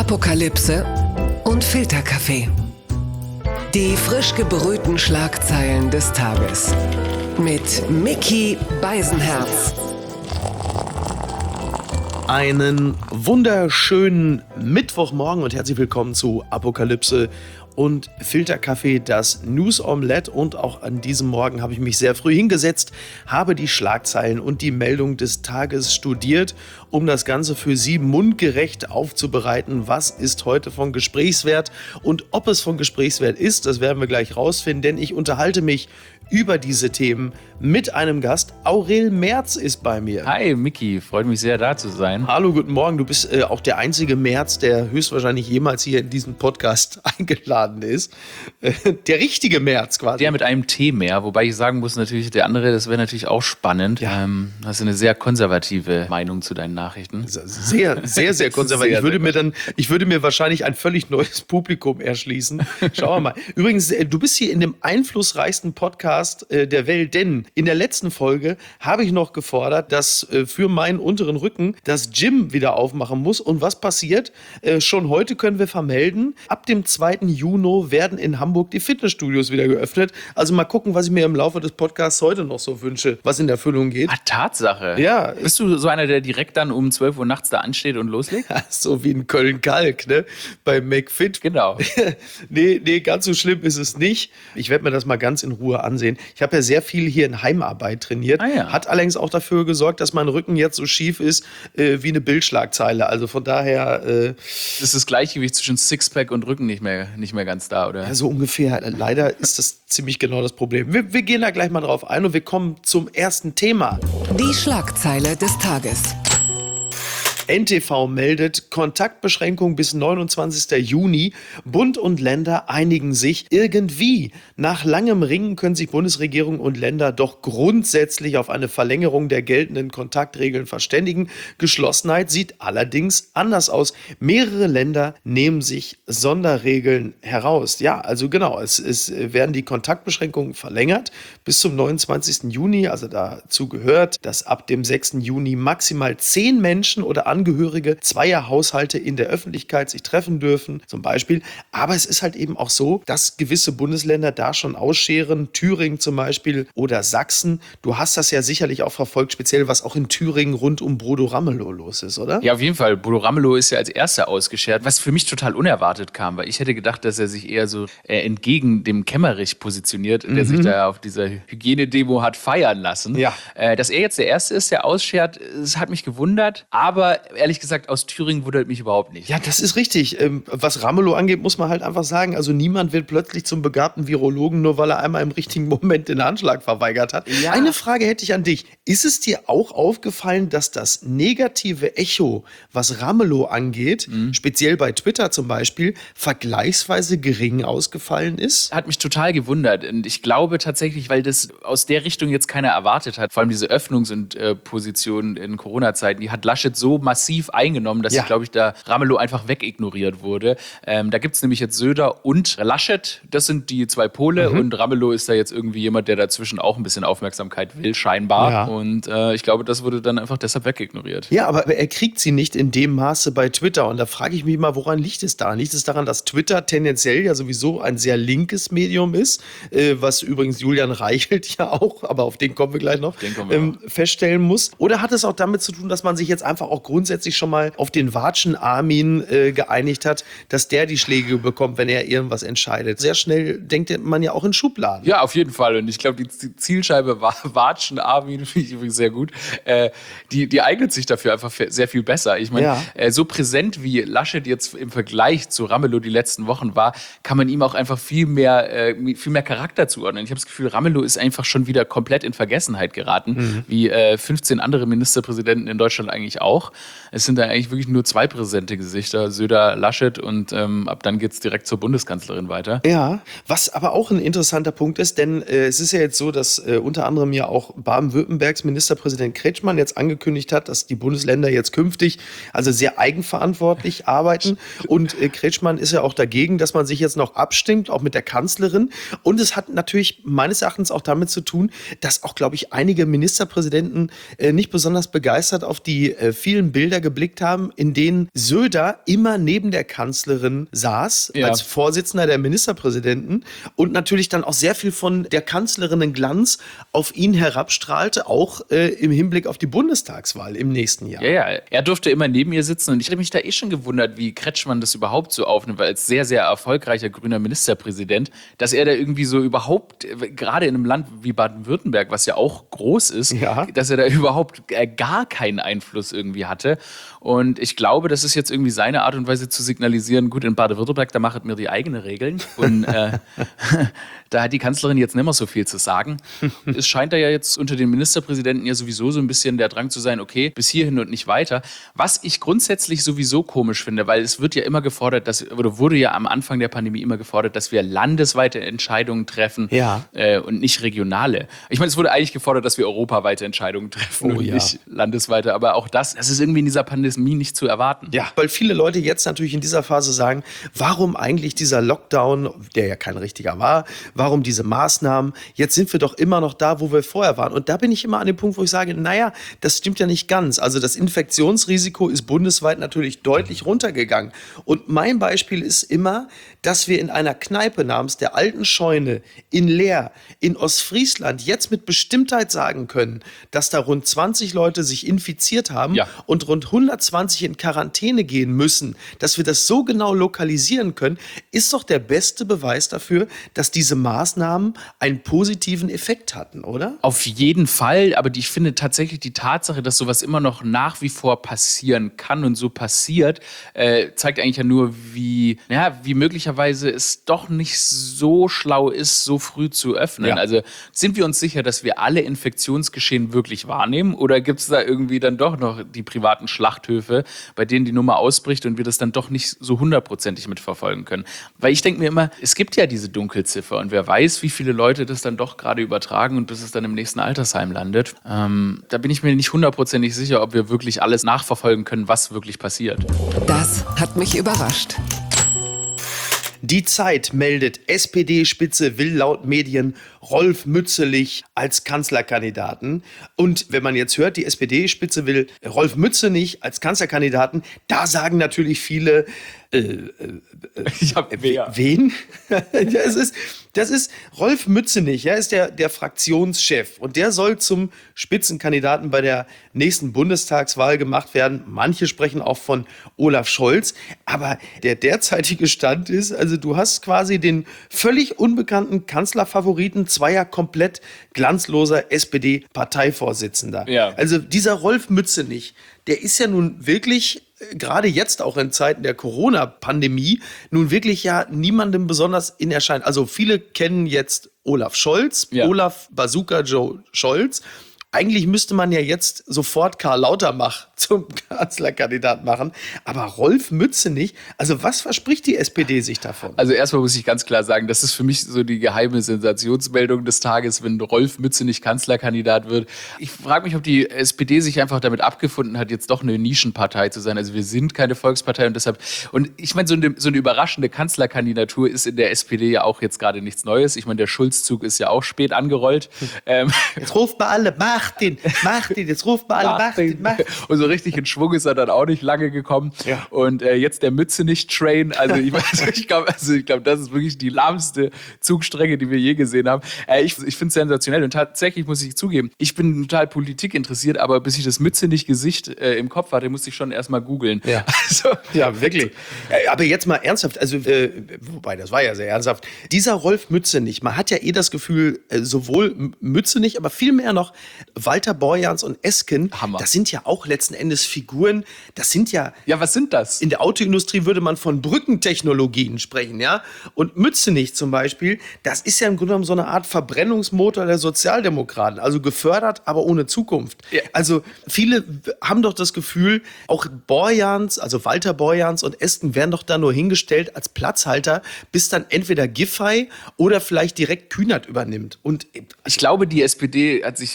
Apokalypse und Filterkaffee. Die frisch gebrühten Schlagzeilen des Tages. Mit Micky Beisenherz. Einen wunderschönen Mittwochmorgen und herzlich willkommen zu Apokalypse und Filterkaffee, das News Omelette. Und auch an diesem Morgen habe ich mich sehr früh hingesetzt, habe die Schlagzeilen und die Meldung des Tages studiert, um das Ganze für Sie mundgerecht aufzubereiten. Was ist heute von Gesprächswert und ob es von Gesprächswert ist, das werden wir gleich rausfinden, denn ich unterhalte mich über diese Themen mit einem Gast. Aurel Merz ist bei mir. Hi Micky, freut mich sehr, da zu sein. Hallo, guten Morgen. Du bist auch der einzige Merz, der höchstwahrscheinlich jemals hier in diesen Podcast eingeladen ist. Der richtige Merz quasi. Der mit einem T mehr, wobei ich sagen muss, natürlich der andere, das wäre natürlich auch spannend. Ja. Hast du eine sehr konservative Meinung zu deinen Nachrichten? Sehr, sehr, sehr konservativ. Ich würde mir wahrscheinlich ein völlig neues Publikum erschließen. Schauen wir mal. Übrigens, du bist hier in dem einflussreichsten Podcast der Welt, denn in der letzten Folge habe ich noch gefordert, dass für meinen unteren Rücken das Gym wieder aufmachen muss. Und was passiert? Schon heute können wir vermelden, ab dem 2. Juni werden in Hamburg die Fitnessstudios wieder geöffnet. Also mal gucken, was ich mir im Laufe des Podcasts heute noch so wünsche, was in Erfüllung geht. Ah, Tatsache? Ja. Bist du so einer, der direkt dann um 12 Uhr nachts da ansteht und loslegt? Ja, so wie in Köln-Kalk, ne? Bei McFit. Genau. Nee, ganz so schlimm ist es nicht. Ich werde mir das mal ganz in Ruhe ansehen. Ich habe ja sehr viel hier in Heimarbeit trainiert. Hat allerdings auch dafür gesorgt, dass mein Rücken jetzt so schief ist wie eine Bildschlagzeile. Also von daher... ist das Gleichgewicht zwischen Sixpack und Rücken nicht mehr ganz da, oder? Ja, so ungefähr. Leider ist das ziemlich genau das Problem. Wir gehen da gleich mal drauf ein und wir kommen zum ersten Thema. Die Schlagzeile des Tages. NTV meldet, Kontaktbeschränkung bis 29. Juni. Bund und Länder einigen sich irgendwie. Nach langem Ringen können sich Bundesregierung und Länder doch grundsätzlich auf eine Verlängerung der geltenden Kontaktregeln verständigen. Geschlossenheit sieht allerdings anders aus. Mehrere Länder nehmen sich Sonderregeln heraus. Ja, also genau, es werden die Kontaktbeschränkungen verlängert bis zum 29. Juni. Also dazu gehört, dass ab dem 6. Juni maximal 10 Menschen oder Angehörige zweier Haushalte in der Öffentlichkeit sich treffen dürfen, zum Beispiel. Aber es ist halt eben auch so, dass gewisse Bundesländer da schon ausscheren, Thüringen zum Beispiel oder Sachsen. Du hast das ja sicherlich auch verfolgt, speziell was auch in Thüringen rund um Bodo Ramelow los ist, oder? Ja, auf jeden Fall. Bodo Ramelow ist ja als erster ausgeschert, was für mich total unerwartet kam, weil ich hätte gedacht, dass er sich eher so entgegen dem Kemmerich positioniert, der sich da auf dieser Hygienedemo hat feiern lassen. Ja. Dass er jetzt der Erste ist, der ausschert, das hat mich gewundert, aber ehrlich gesagt, aus Thüringen wundert mich überhaupt nicht. Ja, das ist richtig. Was Ramelow angeht, muss man halt einfach sagen, also niemand wird plötzlich zum begabten Virologen, nur weil er einmal im richtigen Moment den Anschlag verweigert hat. Ja. Eine Frage hätte ich an dich. Ist es dir auch aufgefallen, dass das negative Echo, was Ramelow angeht, speziell bei Twitter zum Beispiel, vergleichsweise gering ausgefallen ist? Hat mich total gewundert. Und ich glaube tatsächlich, weil das aus der Richtung jetzt keiner erwartet hat, vor allem diese Öffnungs- und Positionen in Corona-Zeiten, die hat Laschet so massiv eingenommen, dass, glaube ich, da Ramelow einfach wegignoriert wurde. Da gibt es nämlich jetzt Söder und Laschet, das sind die zwei Pole und Ramelow ist da jetzt irgendwie jemand, der dazwischen auch ein bisschen Aufmerksamkeit will, scheinbar. Ja. Und ich glaube, das wurde dann einfach deshalb wegignoriert. Ja, aber er kriegt sie nicht in dem Maße bei Twitter und da frage ich mich mal, woran liegt es daran? Liegt es daran, dass Twitter tendenziell ja sowieso ein sehr linkes Medium ist, was übrigens Julian Reichelt ja auch, aber auf den kommen wir gleich noch, feststellen muss? Oder hat es auch damit zu tun, dass man sich jetzt einfach auch grundsätzlich schon mal auf den Watschen Armin geeinigt hat, dass der die Schläge bekommt, wenn er irgendwas entscheidet. Sehr schnell denkt man ja auch in Schubladen. Ja, auf jeden Fall. Und ich glaube, die Zielscheibe Watschen Armin finde ich übrigens sehr gut. Die eignet sich dafür einfach sehr viel besser. Ich meine, so präsent wie Laschet jetzt im Vergleich zu Ramelow die letzten Wochen war, kann man ihm auch einfach viel mehr Charakter zuordnen. Ich habe das Gefühl, Ramelow ist einfach schon wieder komplett in Vergessenheit geraten, wie 15 andere Ministerpräsidenten in Deutschland eigentlich auch. Es sind da eigentlich wirklich nur zwei präsente Gesichter, Söder, Laschet und ab dann geht es direkt zur Bundeskanzlerin weiter. Ja, was aber auch ein interessanter Punkt ist, denn es ist ja jetzt so, dass unter anderem ja auch Baden-Württembergs Ministerpräsident Kretschmann jetzt angekündigt hat, dass die Bundesländer jetzt künftig also sehr eigenverantwortlich arbeiten und Kretschmann ist ja auch dagegen, dass man sich jetzt noch abstimmt, auch mit der Kanzlerin und es hat natürlich meines Erachtens auch damit zu tun, dass auch, glaube ich, einige Ministerpräsidenten nicht besonders begeistert auf die vielen Bilder Bilder geblickt haben, in denen Söder immer neben der Kanzlerin saß, als Vorsitzender der Ministerpräsidenten und natürlich dann auch sehr viel von der Kanzlerinnen-Glanz auf ihn herabstrahlte, auch im Hinblick auf die Bundestagswahl im nächsten Jahr. Ja, er durfte immer neben ihr sitzen und ich hatte mich da schon gewundert, wie Kretschmann das überhaupt so aufnimmt, weil als sehr, sehr erfolgreicher grüner Ministerpräsident, dass er da irgendwie so überhaupt, gerade in einem Land wie Baden-Württemberg, was ja auch groß ist, dass er da überhaupt gar keinen Einfluss irgendwie hatte. Und ich glaube, das ist jetzt irgendwie seine Art und Weise zu signalisieren, gut, in Baden-Württemberg, da macht mir die eigenen Regeln. Und da hat die Kanzlerin jetzt nicht mehr so viel zu sagen. Es scheint da ja jetzt unter den Ministerpräsidenten ja sowieso so ein bisschen der Drang zu sein, okay, bis hierhin und nicht weiter. Was ich grundsätzlich sowieso komisch finde, weil es wird ja immer gefordert, oder wurde ja am Anfang der Pandemie immer gefordert, dass wir landesweite Entscheidungen treffen und nicht regionale. Ich meine, es wurde eigentlich gefordert, dass wir europaweite Entscheidungen treffen und nicht landesweite. Aber auch das ist irgendwie in dieser Pandemie nicht zu erwarten. Ja, weil viele Leute jetzt natürlich in dieser Phase sagen, warum eigentlich dieser Lockdown, der ja kein richtiger war, warum diese Maßnahmen, jetzt sind wir doch immer noch da, wo wir vorher waren. Und da bin ich immer an dem Punkt, wo ich sage, naja, das stimmt ja nicht ganz. Also das Infektionsrisiko ist bundesweit natürlich deutlich runtergegangen. Und mein Beispiel ist immer, dass wir in einer Kneipe namens der Alten Scheune in Leer in Ostfriesland jetzt mit Bestimmtheit sagen können, dass da rund 20 Leute sich infiziert haben und rund 120 in Quarantäne gehen müssen, dass wir das so genau lokalisieren können, ist doch der beste Beweis dafür, dass diese Maßnahmen einen positiven Effekt hatten, oder? Auf jeden Fall, aber ich finde tatsächlich die Tatsache, dass sowas immer noch nach wie vor passieren kann und so passiert, zeigt eigentlich ja nur, wie möglicherweise es doch nicht so schlau ist, so früh zu öffnen. Ja. Also sind wir uns sicher, dass wir alle Infektionsgeschehen wirklich wahrnehmen oder gibt es da irgendwie dann doch noch die privaten Schlachthöfe, bei denen die Nummer ausbricht und wir das dann doch nicht so hundertprozentig mitverfolgen können? Weil ich denke mir immer, es gibt ja diese Dunkelziffer und wer weiß, wie viele Leute das dann doch gerade übertragen und bis es dann im nächsten Altersheim landet. Da bin ich mir nicht hundertprozentig sicher, ob wir wirklich alles nachverfolgen können, was wirklich passiert. Das hat mich überrascht. Die Zeit meldet, SPD-Spitze will laut Medien Rolf Mützelich als Kanzlerkandidaten. Und wenn man jetzt hört, die SPD-Spitze will Rolf Mützenich als Kanzlerkandidaten, da sagen natürlich viele, wen? Das ist Rolf Mützenich, ist der Fraktionschef und der soll zum Spitzenkandidaten bei der nächsten Bundestagswahl gemacht werden. Manche sprechen auch von Olaf Scholz, aber der derzeitige Stand ist, also du hast quasi den völlig unbekannten Kanzlerfavoriten zweier komplett glanzloser SPD-Parteivorsitzender. Ja. Also dieser Rolf Mützenich, der ist ja nun wirklich gerade jetzt auch in Zeiten der Corona-Pandemie nun wirklich ja niemandem besonders in Erscheinung. Also viele kennen jetzt Olaf Scholz, Olaf Bazooka Joe Scholz. Eigentlich müsste man ja jetzt sofort Karl Lauterbach zum Kanzlerkandidat machen. Aber Rolf Mützenich, also was verspricht die SPD sich davon? Also erstmal muss ich ganz klar sagen, das ist für mich so die geheime Sensationsmeldung des Tages, wenn Rolf Mützenich Kanzlerkandidat wird. Ich frage mich, ob die SPD sich einfach damit abgefunden hat, jetzt doch eine Nischenpartei zu sein. Also wir sind keine Volkspartei und deshalb, und ich meine, so eine überraschende Kanzlerkandidatur ist in der SPD ja auch jetzt gerade nichts Neues. Ich meine, der Schulz-Zug ist ja auch spät angerollt. Jetzt ruft mal alle, mach den, jetzt ruft mal alle, mach den. Und so richtig in Schwung ist er dann auch nicht lange gekommen. Ja. Und jetzt der Mützenich-Train, also ich glaube, das ist wirklich die lahmste Zugstrecke, die wir je gesehen haben. Ich finde es sensationell und tatsächlich muss ich zugeben, ich bin total Politik interessiert, aber bis ich das Mützenich-Gesicht im Kopf hatte, musste ich schon erstmal googeln. Ja. Ja, wirklich. Aber jetzt mal ernsthaft, also wobei, das war ja sehr ernsthaft. Dieser Rolf Mützenich, man hat ja das Gefühl, sowohl Mützenich, aber vielmehr noch Walter Borjans und Esken, Hammer. Das sind ja auch letzten Endes Figuren, das sind ja... Ja, was sind das? In der Autoindustrie würde man von Brückentechnologien sprechen, ja? Und Mützenich zum Beispiel, das ist ja im Grunde genommen so eine Art Verbrennungsmotor der Sozialdemokraten, also gefördert, aber ohne Zukunft. Ja. Also viele haben doch das Gefühl, auch Borjans, also Walter Borjans und Esken werden doch da nur hingestellt als Platzhalter, bis dann entweder Giffey oder vielleicht direkt Kühnert übernimmt. Und ich glaube, die SPD hat sich aufgrund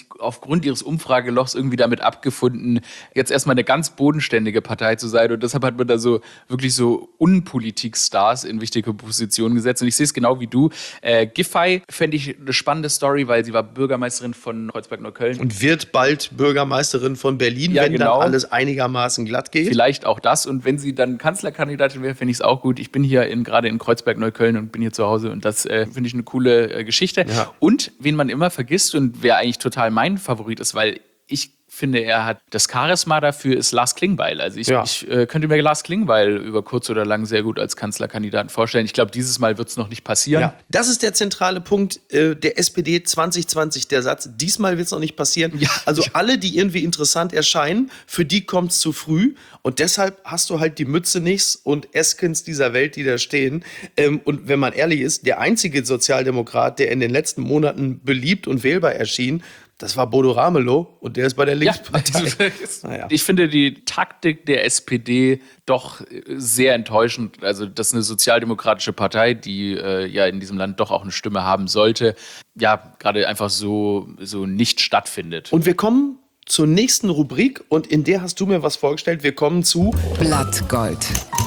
aufgrund ihres Umfragelochs irgendwie damit abgefunden, jetzt erstmal eine ganz bodenständige Partei zu sein. Und deshalb hat man da so wirklich so Unpolitik-Stars in wichtige Positionen gesetzt. Und ich sehe es genau wie du. Giffey fände ich eine spannende Story, weil sie war Bürgermeisterin von Kreuzberg-Neukölln. Und wird bald Bürgermeisterin von Berlin, ja, wenn genau. dann alles einigermaßen glatt geht. Vielleicht auch das. Und wenn sie dann Kanzlerkandidatin wäre, finde ich es auch gut. Ich bin hier gerade in Kreuzberg-Neukölln und bin hier zu Hause. Und das finde ich eine coole Geschichte. Ja. Und wen man immer vergisst und wer eigentlich total mein Favorit ist, weil ich finde, er hat das Charisma dafür, ist Lars Klingbeil. Also ich könnte mir Lars Klingbeil über kurz oder lang sehr gut als Kanzlerkandidaten vorstellen. Ich glaube, dieses Mal wird es noch nicht passieren. Ja. Das ist der zentrale Punkt der SPD 2020, der Satz, diesmal wird es noch nicht passieren. Ja. Also alle, die irgendwie interessant erscheinen, für die kommt es zu früh. Und deshalb hast du halt die Mütze-Nichts und Eskens dieser Welt, die da stehen. Und wenn man ehrlich ist, der einzige Sozialdemokrat, der in den letzten Monaten beliebt und wählbar erschien, das war Bodo Ramelow und der ist bei der Linkspartei. Ja. Ich finde die Taktik der SPD doch sehr enttäuschend. Also das ist eine sozialdemokratische Partei, die ja in diesem Land doch auch eine Stimme haben sollte, ja gerade einfach so nicht stattfindet. Und wir kommen zur nächsten Rubrik und in der hast du mir was vorgestellt. Wir kommen zu Blattgold.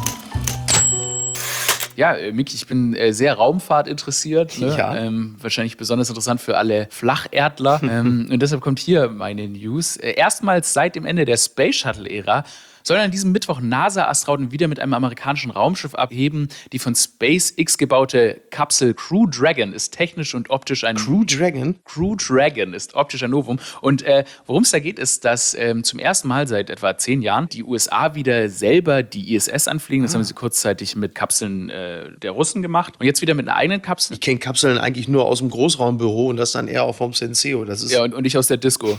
Ja, Miki, ich bin sehr Raumfahrt interessiert. Ne? Ja. Wahrscheinlich besonders interessant für alle Flacherdler. Und deshalb kommt hier meine News. Erstmals seit dem Ende der Space Shuttle-Ära sollen an diesem Mittwoch NASA-Astronauten wieder mit einem amerikanischen Raumschiff abheben. Die von SpaceX gebaute Kapsel Crew Dragon ist technisch und optisch ein... Crew Dragon? Crew Dragon ist optisch ein Novum. Und worum es da geht, ist, dass zum ersten Mal seit etwa 10 Jahren die USA wieder selber die ISS anfliegen. Das haben sie kurzzeitig mit Kapseln der Russen gemacht. Und jetzt wieder mit einer eigenen Kapsel. Ich kenne Kapseln eigentlich nur aus dem Großraumbüro und das dann eher auch vom Senseo. Das ist ja, und ich aus der Disco.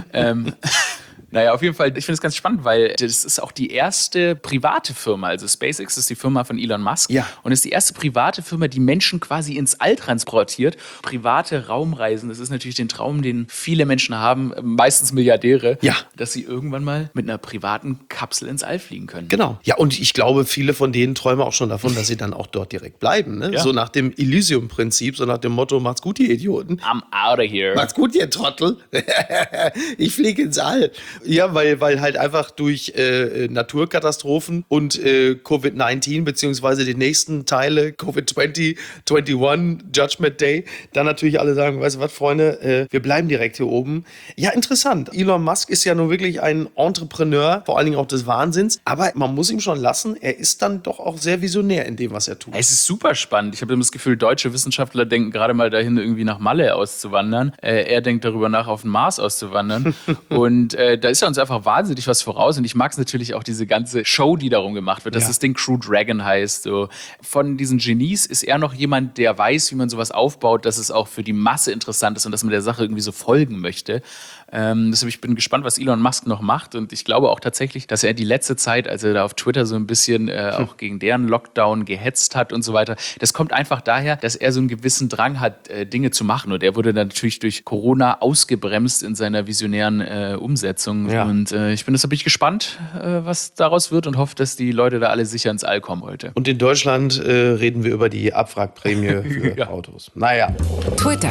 Naja, auf jeden Fall, ich finde es ganz spannend, weil das ist auch die erste private Firma. Also SpaceX ist die Firma von Elon Musk. Ja. Und ist die erste private Firma, die Menschen quasi ins All transportiert. Private Raumreisen, das ist natürlich den Traum, den viele Menschen haben, meistens Milliardäre, ja, dass sie irgendwann mal mit einer privaten Kapsel ins All fliegen können. Genau. Ja, und ich glaube, viele von denen träumen auch schon davon, dass sie dann auch dort direkt bleiben. Ne? Ja. So nach dem Elysium-Prinzip, so nach dem Motto, macht's gut, ihr Idioten. I'm out of here. Macht's gut, ihr Trottel. Ich fliege ins All. Ja, weil halt einfach durch Naturkatastrophen und Covid-19 beziehungsweise die nächsten Teile, Covid-20, 21, Judgment Day, dann natürlich alle sagen, weißt du was, Freunde, wir bleiben direkt hier oben. Ja, interessant. Elon Musk ist ja nun wirklich ein Entrepreneur, vor allen Dingen auch des Wahnsinns, aber man muss ihm schon lassen, er ist dann doch auch sehr visionär in dem, was er tut. Es ist super spannend. Ich habe das Gefühl, deutsche Wissenschaftler denken gerade mal dahin, irgendwie nach Malle auszuwandern. Er denkt darüber nach, auf den Mars auszuwandern. Und da ist er uns einfach wahnsinnig was voraus. Und ich mag es natürlich auch, diese ganze Show, die darum gemacht wird, dass das Ding Crew Dragon heißt. So. Von diesen Genies ist er noch jemand, der weiß, wie man sowas aufbaut, dass es auch für die Masse interessant ist und dass man der Sache irgendwie so folgen möchte. Deshalb ich bin gespannt, was Elon Musk noch macht. Und ich glaube auch tatsächlich, dass er die letzte Zeit, als er da auf Twitter so ein bisschen auch gegen deren Lockdown gehetzt hat und so weiter, das kommt einfach daher, dass er so einen gewissen Drang hat, Dinge zu machen. Und er wurde dann natürlich durch Corona ausgebremst in seiner visionären Umsetzung. Ja. Und deshalb bin ich gespannt, was daraus wird und hoffe, dass die Leute da alle sicher ins All kommen heute. Und in Deutschland reden wir über die Abwrackprämie für Autos. Naja. Twitter,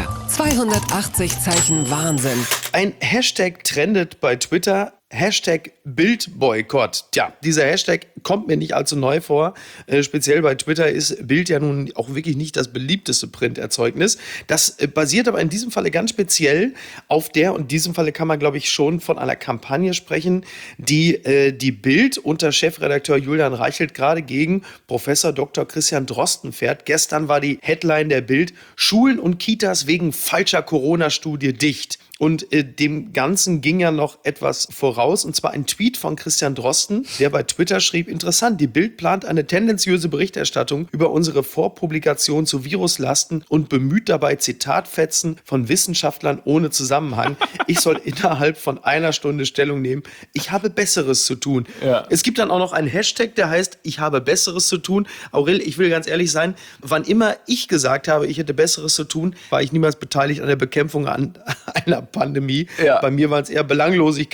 280 Zeichen Wahnsinn. Ein Hashtag trendet bei Twitter. Hashtag Bildboykott. Tja, dieser Hashtag kommt mir nicht allzu neu vor. Speziell bei Twitter ist Bild ja nun auch wirklich nicht das beliebteste Printerzeugnis. Das basiert aber in diesem Falle ganz speziell auf der, und in diesem Falle kann man, glaube ich, schon von einer Kampagne sprechen, die die Bild unter Chefredakteur Julian Reichelt gerade gegen Professor Dr. Christian Drosten fährt. Gestern war die Headline der Bild: Schulen und Kitas wegen falscher Corona-Studie dicht. Und dem Ganzen ging ja noch etwas voraus, und zwar ein Tweet von Christian Drosten, der bei Twitter schrieb: Interessant, die Bild plant eine tendenziöse Berichterstattung über unsere Vorpublikation zu Viruslasten und bemüht dabei Zitatfetzen von Wissenschaftlern ohne Zusammenhang. Ich soll innerhalb von einer Stunde Stellung nehmen. Ich habe Besseres zu tun. Ja. Es gibt dann auch noch einen Hashtag, der heißt: Ich habe Besseres zu tun. Aurel, ich will ganz ehrlich sein, wann immer ich gesagt habe, ich hätte Besseres zu tun, war ich niemals beteiligt an der Bekämpfung einer Pandemie. Ja. Bei mir waren es eher Belanglosigkeiten.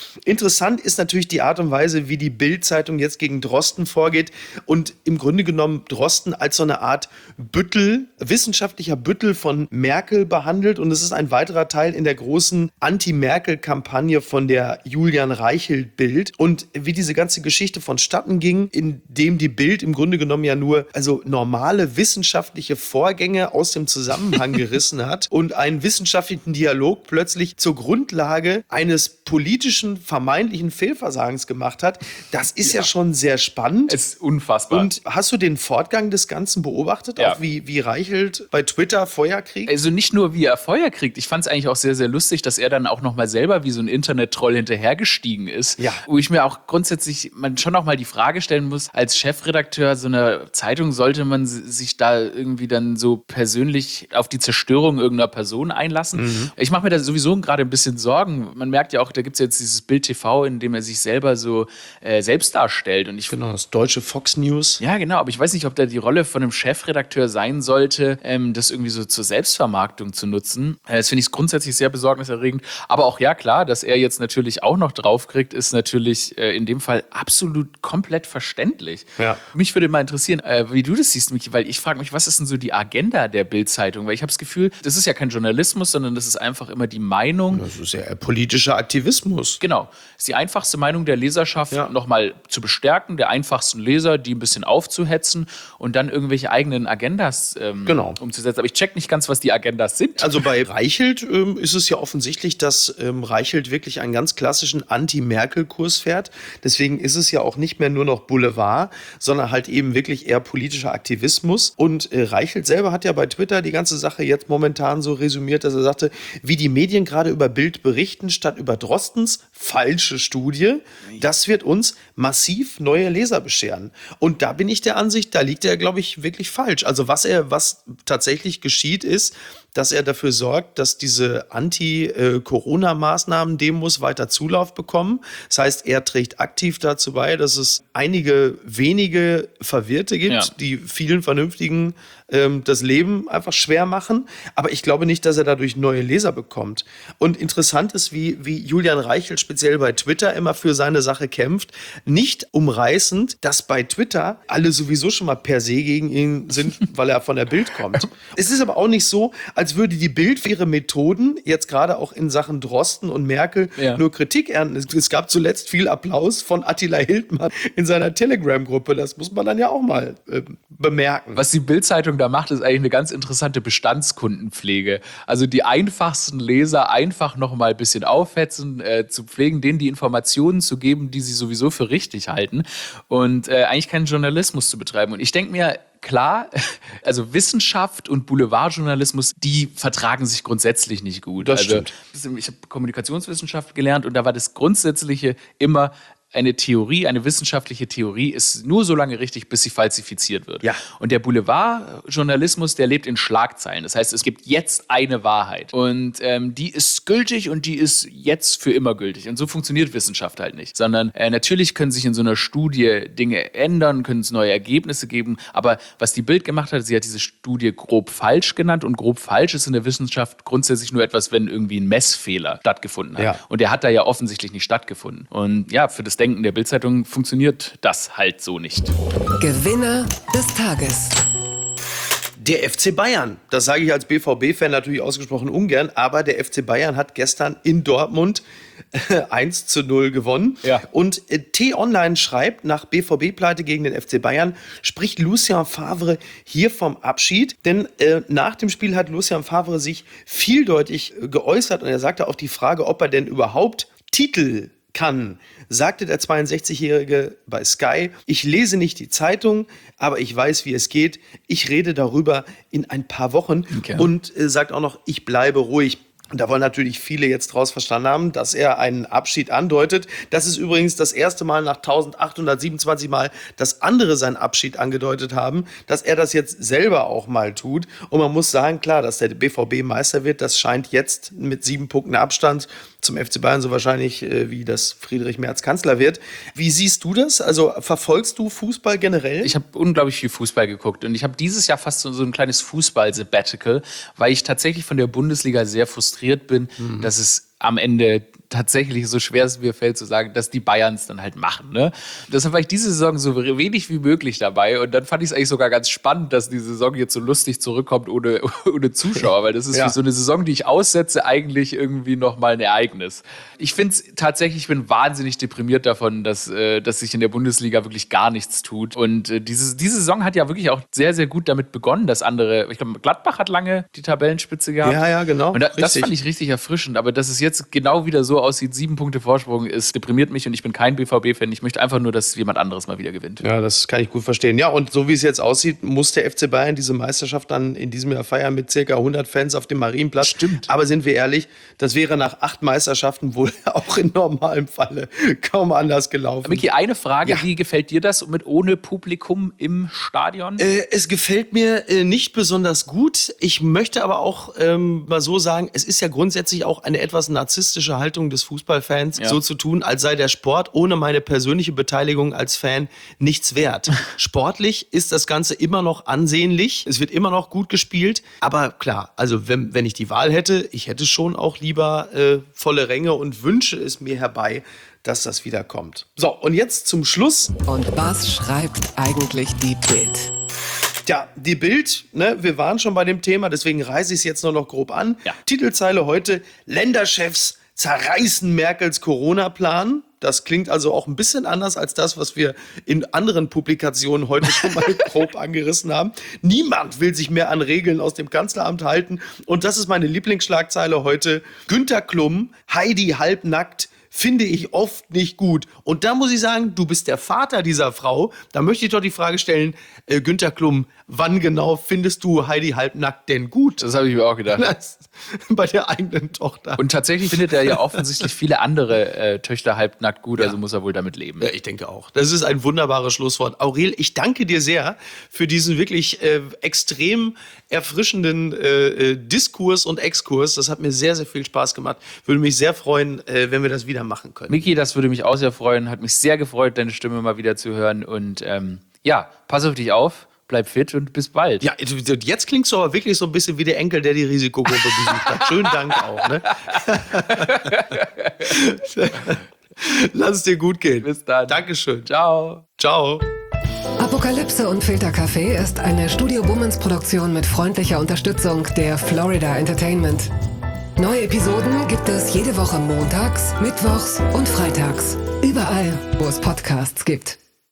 Interessant ist natürlich die Art und Weise, wie die Bild-Zeitung jetzt gegen Drosten vorgeht und im Grunde genommen Drosten als so eine Art Büttel, wissenschaftlicher Büttel von Merkel behandelt. Und es ist ein weiterer Teil in der großen Anti-Merkel-Kampagne von der Julian Reichelt-Bild. Und wie diese ganze Geschichte vonstatten ging, indem die Bild im Grunde genommen ja nur normale wissenschaftliche Vorgänge aus dem Zusammenhang gerissen hat und einen wissenschaftlichen Dialog plötzlich zur Grundlage eines politischen, vermeintlichen Fehlversagens gemacht hat. Das ist ja schon sehr spannend. Es ist unfassbar. Und hast du den Fortgang des Ganzen beobachtet? Ja. Auch wie Reichelt bei Twitter Feuer kriegt? Also nicht nur, wie er Feuer kriegt. Ich fand es eigentlich auch sehr, sehr lustig, dass er dann auch nochmal selber wie so ein Internet-Troll hinterhergestiegen ist. Ja. Wo ich mir auch grundsätzlich man schon auch mal die Frage stellen muss, als Chefredakteur so einer Zeitung sollte man sich da irgendwie dann so persönlich auf die Zerstörung irgendeiner Person einlassen. Ich mache mir da sowieso gerade ein bisschen Sorgen. Man merkt ja auch, da gibt es jetzt dieses Bild TV, in dem er sich selber so selbst darstellt. Und Genau, das deutsche Fox News. Ja, genau, aber ich weiß nicht, ob da die Rolle von einem Chefredakteur sein sollte, das irgendwie so zur Selbstvermarktung zu nutzen. Das finde ich grundsätzlich sehr besorgniserregend. Aber auch, ja klar, dass er jetzt natürlich auch noch draufkriegt, ist natürlich in dem Fall absolut komplett verständlich. Ja. Mich würde mal interessieren, wie du das siehst, Michi, weil ich frage mich, was ist denn so die Agenda der Bild-Zeitung? Weil ich habe das Gefühl, das ist ja kein Journalismus, sondern das ist einfach immer die Meinung. Das ist ja politischer Aktivismus. Genau. Das ist die einfachste Meinung der Leserschaft nochmal zu bestärken, der einfachsten Leser, die ein bisschen aufzuhetzen und dann irgendwelche eigenen Agendas umzusetzen. Aber ich check nicht ganz, was die Agendas sind. Also bei Reichelt ist es ja offensichtlich, dass Reichelt wirklich einen ganz klassischen Anti-Merkel-Kurs fährt. Deswegen ist es ja auch nicht mehr nur noch Boulevard, sondern halt eben wirklich eher politischer Aktivismus. Und Reichelt selber hat ja bei Twitter die ganze Sache jetzt momentan so resümiert, dass er sagte, wie die Medien gerade über Bild berichten, statt über Drostens falsche Studie, das wird uns massiv neue Leser bescheren. Und da bin ich der Ansicht, da liegt er, glaube ich, wirklich falsch. Also was tatsächlich geschieht, ist, dass er dafür sorgt, dass diese Anti-Corona-Maßnahmen-Demos weiter Zulauf bekommen. Das heißt, er trägt aktiv dazu bei, dass es einige wenige Verwirrte gibt, die vielen Vernünftigen das Leben einfach schwer machen. Aber ich glaube nicht, dass er dadurch neue Leser bekommt. Und interessant ist, wie Julian Reichelt speziell bei Twitter immer für seine Sache kämpft. Nicht umreißend, dass bei Twitter alle sowieso schon mal per se gegen ihn sind, weil er von der Bild kommt. Es ist aber auch nicht so, als würde die Bild für ihre Methoden, jetzt gerade auch in Sachen Drosten und Merkel, nur Kritik ernten. Es gab zuletzt viel Applaus von Attila Hildmann in seiner Telegram-Gruppe. Das muss man dann ja auch mal bemerken. Was die Bild-Zeitung da macht, ist eigentlich eine ganz interessante Bestandskundenpflege. Also die einfachsten Leser einfach noch mal ein bisschen aufhetzen, zu pflegen, denen die Informationen zu geben, die sie sowieso für richtig halten und eigentlich keinen Journalismus zu betreiben. Und ich denke mir, klar, also Wissenschaft und Boulevardjournalismus, die vertragen sich grundsätzlich nicht gut. Das stimmt. Ich habe Kommunikationswissenschaft gelernt und da war das Grundsätzliche immer, eine Theorie, eine wissenschaftliche Theorie ist nur so lange richtig, bis sie falsifiziert wird. Ja. Und der Boulevardjournalismus, der lebt in Schlagzeilen. Das heißt, es gibt jetzt eine Wahrheit. Und die ist gültig und die ist jetzt für immer gültig. Und so funktioniert Wissenschaft halt nicht. Sondern natürlich können sich in so einer Studie Dinge ändern, können es neue Ergebnisse geben. Aber was die Bild gemacht hat, sie hat diese Studie grob falsch genannt. Und grob falsch ist in der Wissenschaft grundsätzlich nur etwas, wenn irgendwie ein Messfehler stattgefunden hat. Ja. Und der hat da ja offensichtlich nicht stattgefunden. Und ja, für das Denken der Bild-Zeitung funktioniert das halt so nicht. Gewinner des Tages. Der FC Bayern, das sage ich als BVB-Fan natürlich ausgesprochen ungern, aber der FC Bayern hat gestern in Dortmund 1:0 gewonnen. Ja. Und T-Online schreibt, nach BVB-Pleite gegen den FC Bayern spricht Lucien Favre hier vom Abschied. Denn nach dem Spiel hat Lucien Favre sich vieldeutig geäußert und er sagte auf die Frage, ob er denn überhaupt Titel kann, sagte der 62-Jährige bei Sky, ich lese nicht die Zeitung, aber ich weiß, wie es geht. Ich rede darüber in ein paar Wochen und sagt auch noch, ich bleibe ruhig. Und da wollen natürlich viele jetzt draus verstanden haben, dass er einen Abschied andeutet. Das ist übrigens das erste Mal nach 1827 Mal, dass andere seinen Abschied angedeutet haben, dass er das jetzt selber auch mal tut. Und man muss sagen, klar, dass der BVB Meister wird, das scheint jetzt mit 7 Punkten Abstand zum FC Bayern so wahrscheinlich, wie das Friedrich Merz Kanzler wird. Wie siehst du das? Also verfolgst du Fußball generell? Ich habe unglaublich viel Fußball geguckt und ich habe dieses Jahr fast so ein kleines Fußball-Sabbatical, weil ich tatsächlich von der Bundesliga sehr frustriert bin, dass es am Ende tatsächlich, so schwer es mir fällt zu sagen, dass die Bayern es dann halt machen. Ne? Deshalb war ich diese Saison so wenig wie möglich dabei und dann fand ich es eigentlich sogar ganz spannend, dass die Saison jetzt so lustig zurückkommt ohne Zuschauer, weil das ist für so eine Saison, die ich aussetze, eigentlich irgendwie nochmal ein Ereignis. Ich finde es tatsächlich, ich bin wahnsinnig deprimiert davon, dass sich in der Bundesliga wirklich gar nichts tut und diese Saison hat ja wirklich auch sehr, sehr gut damit begonnen, dass andere, ich glaube, Gladbach hat lange die Tabellenspitze gehabt. Ja, genau. Und das fand ich richtig erfrischend, aber dass es jetzt genau wieder so aussieht, 7 Punkte Vorsprung, ist deprimiert mich und ich bin kein BVB-Fan. Ich möchte einfach nur, dass jemand anderes mal wieder gewinnt. Ja, das kann ich gut verstehen. Ja, und so wie es jetzt aussieht, muss der FC Bayern diese Meisterschaft dann in diesem Jahr feiern mit ca. 100 Fans auf dem Marienplatz. Stimmt. Aber sind wir ehrlich, das wäre nach 8 Meisterschaften wohl auch in normalem Falle kaum anders gelaufen. Miki, eine Frage, wie gefällt dir das mit ohne Publikum im Stadion? Es gefällt mir nicht besonders gut. Ich möchte aber auch mal so sagen, es ist ja grundsätzlich auch eine etwas narzisstische Haltung des Fußballfans, so zu tun, als sei der Sport ohne meine persönliche Beteiligung als Fan nichts wert. Sportlich ist das Ganze immer noch ansehnlich, es wird immer noch gut gespielt, aber klar, also wenn ich die Wahl hätte, ich hätte schon auch lieber volle Ränge und wünsche es mir herbei, dass das wieder kommt. So, und jetzt zum Schluss. Und was schreibt eigentlich die Bild? Ja, die Bild, ne, wir waren schon bei dem Thema, deswegen reiße ich es jetzt nur noch grob an. Ja. Titelzeile heute: Länderchefs zerreißen Merkels Corona-Plan. Das klingt also auch ein bisschen anders als das, was wir in anderen Publikationen heute schon mal grob angerissen haben. Niemand will sich mehr an Regeln aus dem Kanzleramt halten. Und das ist meine Lieblingsschlagzeile heute: Günter Klum, Heidi halbnackt, finde ich oft nicht gut. Und da muss ich sagen, du bist der Vater dieser Frau. Da möchte ich doch die Frage stellen, Günter Klum, wann genau findest du Heidi halbnackt denn gut? Das habe ich mir auch gedacht. Bei der eigenen Tochter. Und tatsächlich findet er ja offensichtlich viele andere Töchter halbnackt gut, also muss er wohl damit leben. Ja, ich denke auch. Das ist ein wunderbares Schlusswort. Aurel, ich danke dir sehr für diesen wirklich extrem erfrischenden Diskurs und Exkurs. Das hat mir sehr, sehr viel Spaß gemacht. Würde mich sehr freuen, wenn wir das wieder machen können. Miki, das würde mich auch sehr freuen. Hat mich sehr gefreut, deine Stimme mal wieder zu hören. Und pass auf dich auf, bleib fit und bis bald. Ja, jetzt klingst du aber wirklich so ein bisschen wie der Enkel, der die Risikogruppe besucht hat. Schönen Dank auch. Ne? Lass es dir gut gehen. Bis dann. Dankeschön. Ciao. Ciao. Apokalypse und Filtercafé ist eine Studio Bummens Produktion mit freundlicher Unterstützung der Florida Entertainment. Neue Episoden gibt es jede Woche montags, mittwochs und freitags. Überall, wo es Podcasts gibt.